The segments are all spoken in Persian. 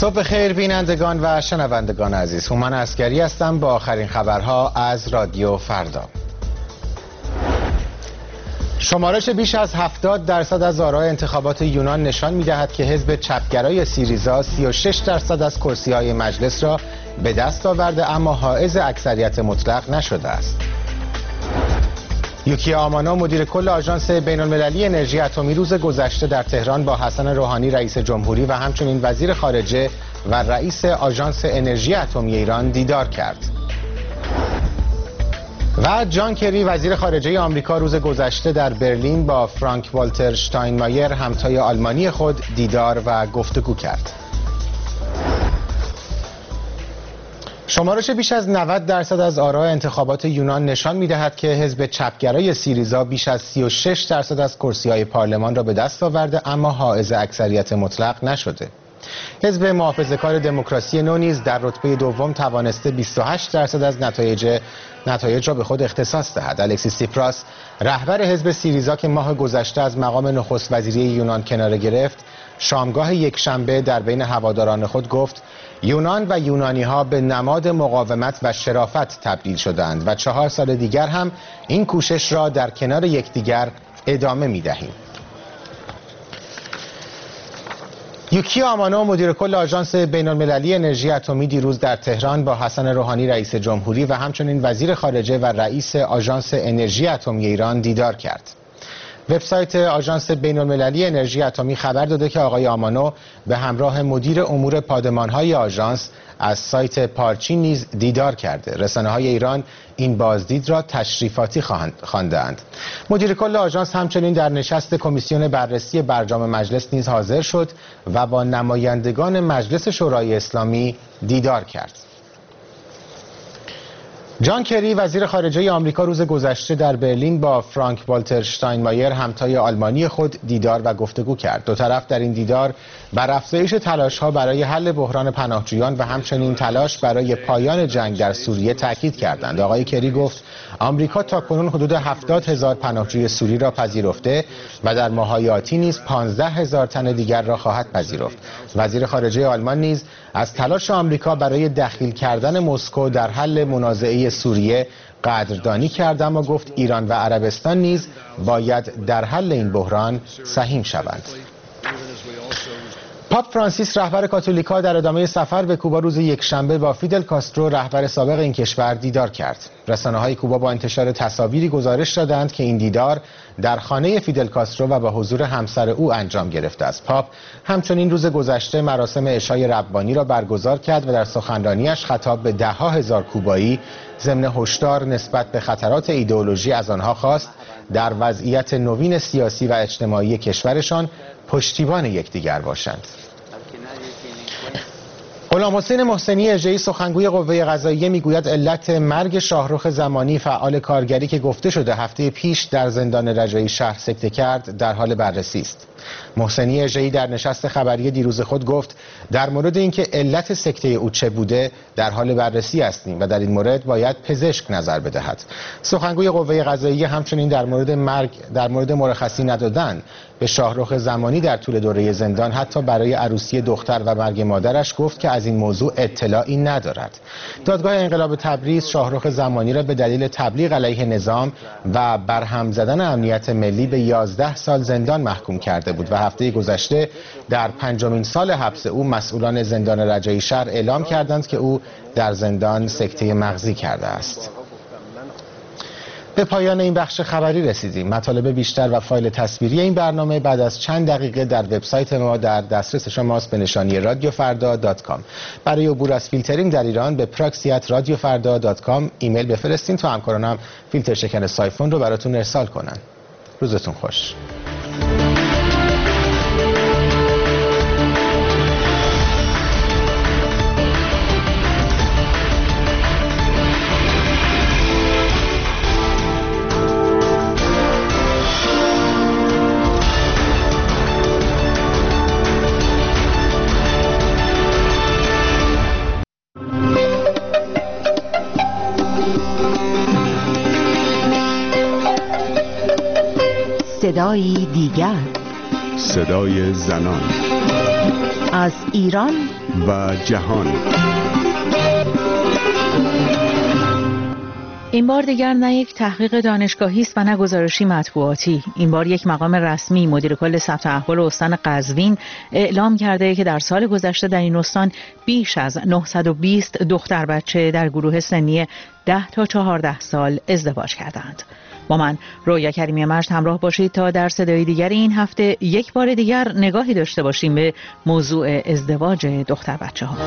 صبح خیر بینندگان و شنوندگان عزیز، هومن عسکری هستم با آخرین خبرها از رادیو فردا. شمارش بیش از 70% از آرای انتخابات یونان نشان می‌دهد که حزب چپگرای سیریزا 36% از کرسی‌های مجلس را به دست آورده، اما حائز اکثریت مطلق نشده است. یوکی آمانو مدیر کل آژانس بین‌المللی انرژی اتمی روز گذشته در تهران با حسن روحانی رئیس جمهوری و همچنین وزیر خارجه و رئیس آژانس انرژی اتمی ایران دیدار کرد. و جان کری وزیر خارجه آمریکا روز گذشته در برلین با فرانک والتر شتاینمایر همتای آلمانی خود دیدار و گفتگو کرد. شمارش بیش از 90% از آرای انتخابات یونان نشان می‌دهد که حزب چپگرای سیریزا بیش از 36% از کرسی‌های پارلمان را به دست آورده، اما حائز اکثریت مطلق نشده. حزب محافظه‌کار دموکراسی نو نیز در رتبه دوم توانسته 28% از نتایج را به خود اختصاص دهد. الکسیس سیپراس رهبر حزب سیریزا که ماه گذشته از مقام نخست وزیری یونان کناره گرفت، شامگاه یکشنبه در بین هواداران خود گفت یونان و یونانی‌ها به نماد مقاومت و شرافت تبدیل شدند و 4 سال دیگر هم این کوشش را در کنار یکدیگر ادامه می‌دهیم. یوکی آمانو مدیر کل آژانس بین‌المللی انرژی اتمی دیروز در تهران با حسن روحانی رئیس جمهوری و همچنین وزیر خارجه و رئیس آژانس انرژی اتمی ایران دیدار کرد. وبسایت آژانس بین‌المللی انرژی اتمی خبر داده که آقای آمانو به همراه مدیر امور پادمان‌های آژانس از سایت پارچین نیز دیدار کرده. رسانه‌های ایران این بازدید را تشریفاتی خوانده‌اند. مدیر کل آژانس همچنین در نشست کمیسیون بررسی برجام مجلس نیز حاضر شد و با نمایندگان مجلس شورای اسلامی دیدار کرد. جان کری وزیر خارجه آمریکا روز گذشته در برلین با فرانک والتر شتاینمایر همتای آلمانی خود دیدار و گفتگو کرد. دو طرف در این دیدار بر افزایش تلاش‌ها برای حل بحران پناهجویان و همچنین تلاش برای پایان جنگ در سوریه تاکید کردند. آقای کری گفت آمریکا تاکنون حدود 70,000 پناهجوی سوری را پذیرفته و در ماه‌های آتی نیز 15,000 تن دیگر را خواهد پذیرفت. وزیر خارجه آلمان نیز از تلاش آمریکا برای دخیل کردن مسکو در حل منازعه سوریه قدردانی کرد، اما گفت ایران و عربستان نیز باید در حل این بحران سهیم شوند. پاپ فرانسیس رهبر کاتولیکا در ادامه سفر به کوبا روز یکشنبه با فیدل کاسترو رهبر سابق این کشور دیدار کرد. رسانه‌های کوبا با انتشار تصاویری گزارش دادند که این دیدار در خانه فیدل کاسترو و با حضور همسر او انجام گرفته است. پاپ همچنین روز گذشته مراسم عشای ربانی را برگزار کرد و در سخنرانیش خطاب به ده‌ها هزار کوبایی ضمن هشدار نسبت به خطرات ایدئولوژی از آنها خواست در وضعیت نوین سیاسی و اجتماعی کشورشان پشتیبان یکدیگر باشند. غلام حسین محسنی اژه‌ای سخنگوی قوه قضاییه میگوید علت مرگ شاهرخ زمانی فعال کارگری که گفته شده هفته پیش در زندان رجایی شهر سکته کرد در حال بررسی است. محسنی اژه‌ای در نشست خبری دیروز خود گفت در مورد اینکه علت سکته او چه بوده در حال بررسی هستیم و در این مورد باید پزشک نظر بدهد. سخنگوی قوه قضاییه همچنین در مورد مرخصی ندادن به شاهرخ زمانی در طول دوره زندان حتی برای عروسی دختر و مرگ مادرش گفت که از این موضوع اطلاعی ندارد. دادگاه انقلاب تبریز شاهرخ زمانی را به دلیل تبلیغ علیه نظام و برهم زدن امنیت ملی به 11 سال زندان محکوم کرده بود و هفته گذشته در 5مین سال حبس او مسئولان زندان رجایی شهر اعلام کردند که او در زندان سکته مغزی کرده است. به پایان این بخش خبری رسیدیم. مطالب بیشتر و فایل تصویری این برنامه بعد از چند دقیقه در وبسایت ما در دسترس شماست به نشانی radiofarda.com. برای عبور از فیلترینگ در ایران به proxy@radiofarda.com ایمیل بفرستین تا همکارانم فیلتر شکن سایفون رو براتون ارسال کنن. روزتون خوش. صدایی دیگر، صدای زنان. از ایران و جهان. این بار دیگر نه یک تحقیق دانشگاهی است و نه گزارشی مطبوعاتی. این بار یک مقام رسمی، مدیر کل ثبت احوال استان قزوین، اعلام کرده که در سال گذشته در این استان بیش از 920 دختر بچه در گروه سنی 10 تا 14 سال ازدواج کردند. با من رویا کریمی مجد همراه باشید تا در صدای دیگر این هفته یک بار دیگر نگاهی داشته باشیم به موضوع ازدواج دختر بچه ها.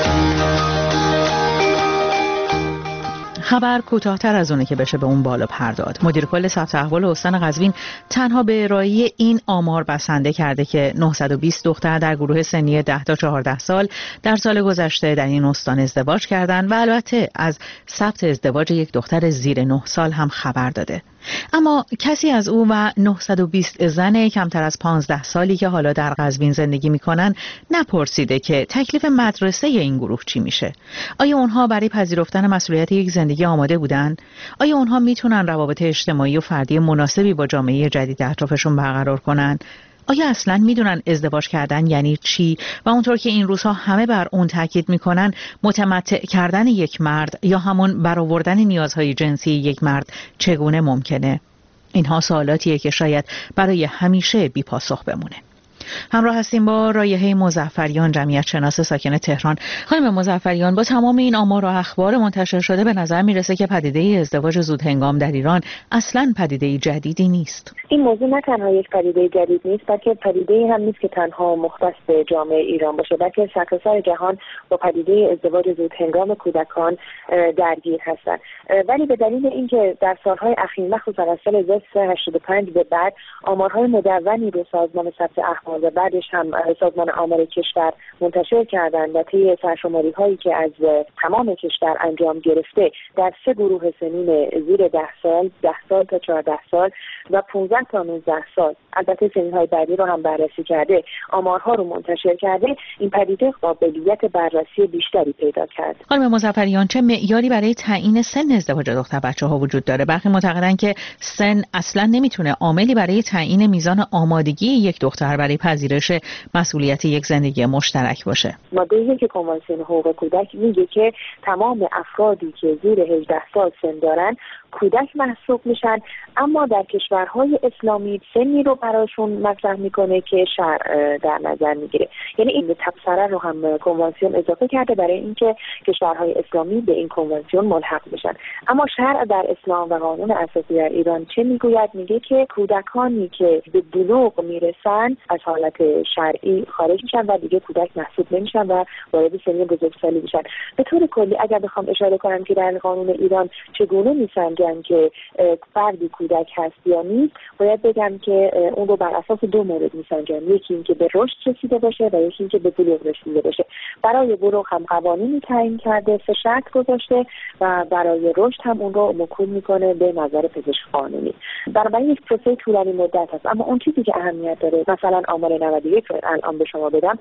خبر کوتاه‌تر از اونه که بشه به اون بالا پرداخت. مدیر کل ثبت احوال استان قزوین تنها به ارائه این آمار بسنده کرده که 920 دختر در گروه سنی 10 تا 14 سال در سال گذشته در این استان ازدواج کردند و البته از ثبت ازدواج یک دختر زیر 9 سال هم خبر داده. اما کسی از او و 920 زن کمتر از 15 سالی که حالا در قزوین زندگی میکنن نپرسیده که تکلیف مدرسه این گروه چی میشه. آیا اونها برای پذیرفتن مسئولیت یک زندگی آماده بودن؟ آیا اونها میتونن روابط اجتماعی و فردی مناسبی با جامعه جدید اطرافشون برقرار کنن؟ آیا اصلا میدونن ازدواج کردن یعنی چی؟ و اونطور که این روزها همه بر اون تاکید میکنن متمتع کردن یک مرد یا همون برآوردن نیازهای جنسی یک مرد چگونه ممکنه؟ اینها سوالاتیه که شاید برای همیشه بی پاسخ بمونه. همراه هستیم با رایحه مظفریان، جمعیت شناس ساکن تهران. خانم مظفریان، با تمام این آمار و اخبار منتشر شده به نظر میرسه که پدیده ازدواج زودهنگام در ایران اصلاً پدیده جدیدی نیست. این موضوع نه تنها یک پدیده جدید نیست، بلکه پدیده هم نیست که تنها مختص به جامعه ایران باشه، بلکه سرتاسر جهان با پدیده ازدواج زودهنگام کودکان درگیر هستند. ولی به دلیل اینکه در سالهای اخیر مخصوصا از سال 1985 به بعد آمارهای مدونی رو سازمان ثبت احوال و بعدش هم سازمان آمار کشور منتشر کردن و طی سرشماری‌هایی که از تمام کشور انجام گرفته در 3 گروه سنین زیر 10 سال، 10 سال تا 14 سال و 15 تا 19 سال، البته سنین‌های بعدی رو هم بررسی کرده، آمارها رو منتشر کرده، این پدیده قابلیت بررسی بیشتری پیدا کرد. خانم مظفریان، چه معیاری برای تعیین سن ازدواج دختر بچه‌ها وجود داره؟ برخی معتقدن که سن اصلاً نمیتونه عاملی برای تعیین میزان آمادگی یک دختر برای پذیرش مسئولیت یک زندگی مشترک باشه. ماده 1 کنوانسیون حقوق کودک میگه که تمام افرادی که زیر 18 سال سن دارن کودک محسوب میشن، اما در کشورهای اسلامی سنی رو براشون مطرح میکنه که شرع در نظر میگیره. یعنی این تبصره رو هم کنوانسیون اضافه کرده برای اینکه کشورهای اسلامی به این کنوانسیون ملحق بشن. اما شرع در اسلام و قانون اساسی در ایران چه میگوید؟ میگه که کودکانی که به بلوغ میرسن از حالت شرعی خارج میشن و دیگه کودک محسوب نمیشن و وارد سن بزرگسالی میشن. به طور کلی اگر بخوام اشاره کنم که در قانون ایران چگونه میسنجن که فردی کودک هست یا نیست، باید بگم که اون رو بر اساس 2 مورد میسنجن. یکی این که به رشد رسیده باشه و یکی این که به بلوغ رسیده باشه. برای بلوغ هم قوانینی تعیین کرده، 3 شرط گذاشته و برای رشد هم اون رو موکول میکنه به نظر پزشک قانونی. بنابراین یک پروسه طولانی مدت هست. اما اون چیزی که اهمیت داره، مثلا آمار 91 رو الان به شما بدم،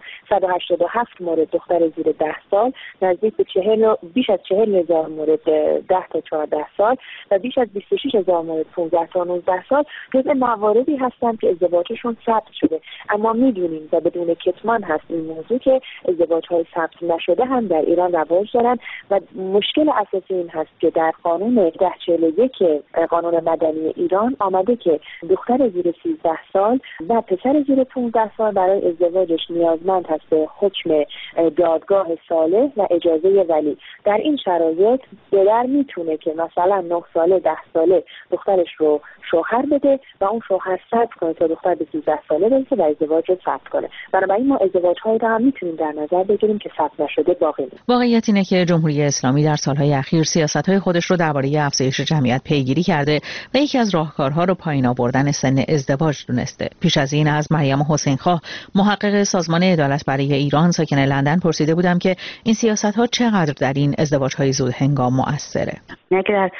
187 مورد دختر زیر 10 سال، نزدیک به بیش از 40,000 مورد 10 تا 14 سال و بیش از 26,000 مورد 15 تا 19 سال جزء مواردی هستند که ازدواجشون ثبت شده. اما میدونیم و بدون کتمان هست این موضوع که ازدواج‌های ثبت نشده هم در ایران رواج دارن و مشکل اساسی این هست که در قانون 1041 قانون مدنی ایران آمده که دختر زیر 13 سال و پسر زیر 15 سال برای ازدواجش نیازمند هست به حکم دادگاه صالح و اجازه ولی. در این شرایط پدر میتونه که مثلا 9 ساله 10 ساله دخترش رو شوهر بده و اون شوهر ثبت کنه تا دختر به 13 ساله برسه و ازدواج رو ثبت کنه. بنابراین ما ازدواج‌هایی رو هم میتونیم در نظر بگیریم که ثبت نشده باقی میمونه. واقعیت اینه که جمهوری اسلامی در سالهای اخیر سیاست‌های خودش رو درباره افزایش جمعیت پیگیری کرده و یکی از راهکارها رو پایین آوردن سن ازدواج دونسته. پیش از این از مریم حسین‌خواه، محقق سازمان عدالت برای ایران ساکن لندن، پرسیده بودم که این سیاست‌ها چقدر در این ازدواج‌های زودهنگام مؤثره. اگر در قالب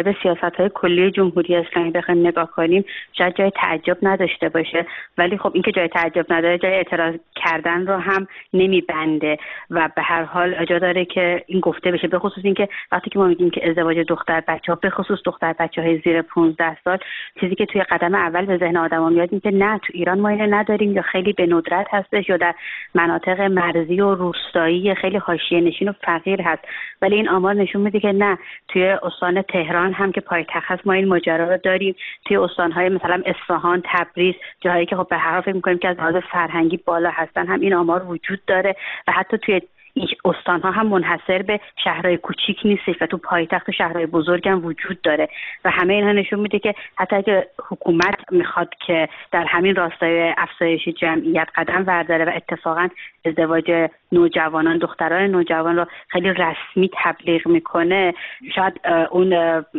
به سیاست‌های کلی جمهوری اسلامی بخوایم نگاه کنیم شاید جای تعجب نداشته باشه، ولی خب این که جای تعجب نداره جای اعتراض کردن رو هم نمیبنده و به هر حال جا داره که این گفته بشه، به خصوص اینکه وقتی که ما میگیم که ازدواج دختر بچه‌ها، به خصوص دختر بچه‌های زیر 15 سال، چیزی که توی قدم اول به ذهن آدم‌ها میاد اینه که نه تو ایران ما اینو نداریم یا خیلی به ندرت هستش یا در مناطق مرزی و روستایی خیلی حاشیه‌نشین و فقیر هست، ولی این آمار نشون میده که نه، توی استان تهران هم که پایتخت هست ما این ماجرا رو داریم، توی استان‌های مثلا اصفهان، تبریز، جاهایی که خب به هر حال فکر می‌کنیم که از لحاظ فرهنگی بالا هستن هم این آمار وجود داره و حتی توی این استان‌ها هم منحصر به شهرهای کوچیک نیستش و تو پایتخت و شهرهای بزرگ هم وجود داره و همه اینها نشون میده که حتی اگه حکومت میخواد که در همین راستای افزایش جمعیت قدم برداره و اتفاقا ازدواج نوجوانان، دختران نوجوان رو خیلی رسمی تبلیغ میکنه، شاید اون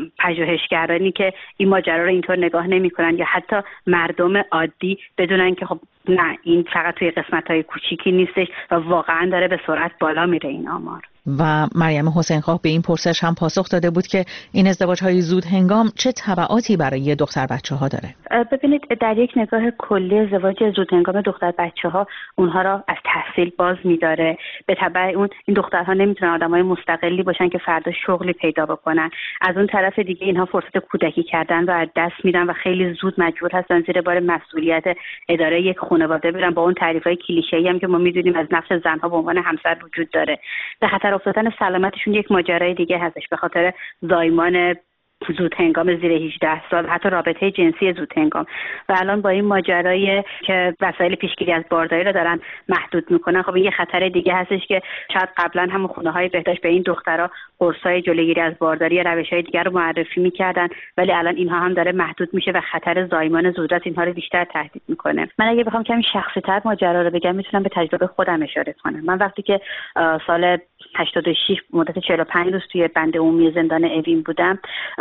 پژوهشگرانی که این ماجرا رو اینطور نگاه نمیکنن یا حتی مردم عادی بدونن که خب نه، این فقط توی قسمت‌های کوچیکی نیستش و واقعا داره به سرعت بالا میره این آمار. و مریم حسین‌خواه به این پرسش هم پاسخ داده بود که این ازدواج‌های زود هنگام چه تبعاتی برای دختر بچه‌ها داره. ببینید در یک نگاه کلی ازدواج زود هنگام دختر بچه‌ها اونها را از تحصیل باز می‌داره. به تبع اون این دخترها نمیتونن آدمای مستقلی باشن که فردا شغلی پیدا بکنن. از اون طرف دیگه اینها فرصت کودکی کردن رو از دست میدن و خیلی زود مجبور هستن زیر بار مسئولیت اداره یک خانواده برن با اون تعریف‌های کلیشه‌ای هم که ما می‌دونیم از نقش زن‌ها به عنوان همسر وجود داره. به خاطر افتادن سلامتشون یک ماجرای دیگه هستش، به خاطر زایمان زود هنگام زیر 18 سال، حتی رابطه جنسی زود هنگام و الان با این ماجرایی که وسایل پیشگیری از بارداری رو دارن محدود میکنن، خب این یه خطر دیگه هستش که شاید قبلا هم خونه‌های بهداشت به این دخترها قرصای جلوگیری از بارداری یا روش‌های دیگر رو معرفی میکردن، ولی الان اینها هم داره محدود میشه و خطر زایمان زودرس اینها رو بیشتر تهدید میکنه. من اگه بخوام کمی شخصی‌تر ماجرا رو بگم میتونم به تجربه خودم اشاره کنم. من وقتی که سال 86 مدت 45 روز توی بند عمومی زندان اوین بودم،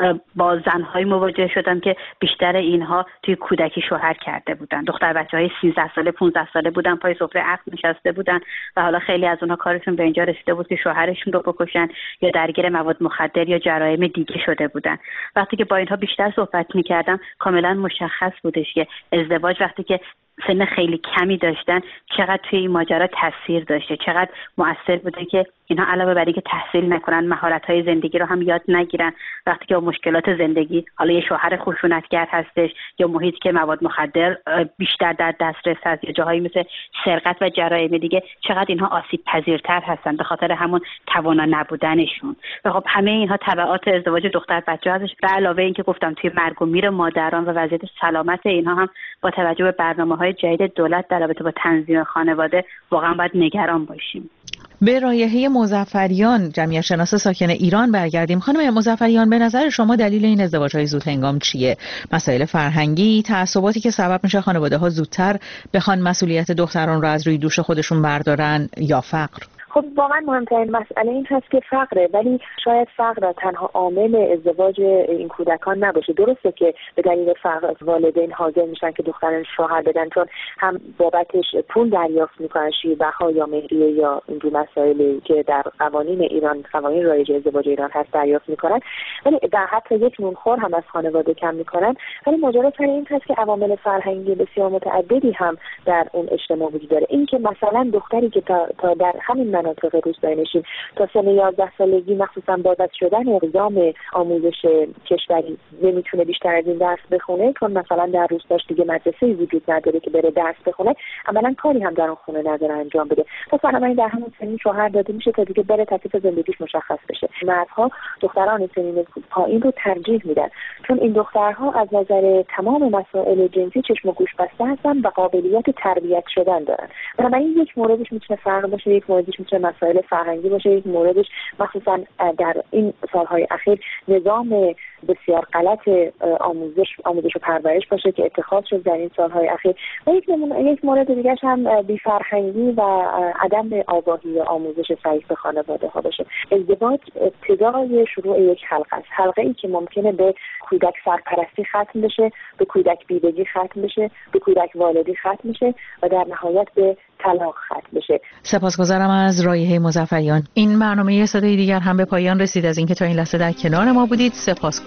با زن‌های مواجه شدم که بیشتر اینها توی کودکی شوهر کرده بودن. دختر بچه‌های 13 ساله 15 ساله بودن، پای سفره عقد نشسته بودن و حالا خیلی از اونها کارشون به اینجا رسیده بود که شوهرشون رو بکشن یا درگیر مواد مخدر یا جرایم دیگه شده بودن. وقتی که با اینها بیشتر صحبت می‌کردم کاملا مشخص بودش که ازدواج وقتی که سن خیلی کمی داشتن چقدر توی این ماجرا تاثیر داشته، چقدر مؤثر بوده که اینها علاوه بر اینکه تحصیل نکنن مهارت‌های زندگی رو هم یاد نگیرن. وقتی که با مشکلات زندگی، حالا یه شوهر خشونتگر هستش یا محیطی که مواد مخدر بیشتر در دسترس هست یا جاهایی مثل سرقت و جرایم دیگه، چقدر اینها آسیب پذیرتر هستن به خاطر همون توانا نبودنشون. و خب همه اینها تبعات ازدواج دختر بچه هستش. به علاوه اینکه گفتم توی مرگ و میر مادران و وضعیت سلامت اینها هم با توجه به برنامه‌های جدید دولت در رابطه با تنظیم خانواده واقعا باید نگران باشیم. به رایحه مظفریان، جمعیت شناس ساکن ایران برگردیم. خانم مظفریان، به نظر شما دلیل این ازدواج‌های زود هنگام چیه؟ مسائل فرهنگی، تعصباتی که سبب میشه خانواده‌ها زودتر بخوان مسئولیت دختران رو از روی دوش خودشون بردارن یا فقر؟ خب واقعا مهمترین مسئله این هست که فقره، ولی شاید فقر تنها عامل ازدواج این کودکان نباشه. درسته که به دلیل فقر والدین حاضر میشن که دختران شوهر بدن چون هم بابتش پول دریافت میکنن، شیربها یا مهریه یا این مسائلی که در قوانین ایران، قوانین رایج ازدواج ایران هست دریافت میکنن، ولی در حتی یک نونخور هم از خانواده کم میکنن. ولی ماجرا سر این هست که عوامل فرهنگی بسیار متعددی هم در اون اجتماع وجود داره. این که مثلا دختری که تا در همین مناطق روستایی‌نشین تا سن 11 سالگی مخصوصا با دست شدن اقدام آموزش کشوری نمیتونه بیشتر از این درس بخونه، چون مثلا در روستاش دیگه مدرسه‌ای وجود نداره که بره درس بخونه، عملاً کاری هم در اون خونه نداره انجام بده. پس بنابراین در همون سن شوهر داده میشه تا دیگه بره تکلیف زندگیش مشخص بشه. مردها دختران سنین پایین رو ترجیح میدن چون این دخترها از نظر تمام مسائل جنسی چشم و گوش بسته هستن و قابلیت تربیت شدن دارن. بنابراین یک موردش میتونه فقر باشه، یک موردش میتونه مسائل فرهنگی باشه، یک موردش مخصوصا در این سالهای اخیر نظام بسیار غلط آموزش و پرورش باشه که اتخاذ شد در این سالهای اخیر. و یک مورد دیگه هم بی‌فرهنگی و عدم آگاهی و آموزش صحیح به خانواده ها باشه. ازدواج ابتدای شروع یک حلقه است، حلقه ای که ممکنه به کودک سرپرستی ختم بشه، به کودک بیوگی ختم بشه، به کودک والدی ختم بشه و در نهایت به طلاق ختم بشه. سپاسگزارم از رایحه مظفریان. این برنامه صدای دیگر هم به پایان رسید. از اینکه تا این لحظه در کنار ما بودید سپاسگزارم.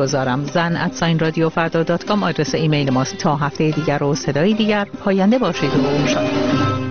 میگذارم. zan@radiofrda.com آدرس ایمیل ماست. تا هفته دیگر و صدای دیگر پاینده باشید و شاد.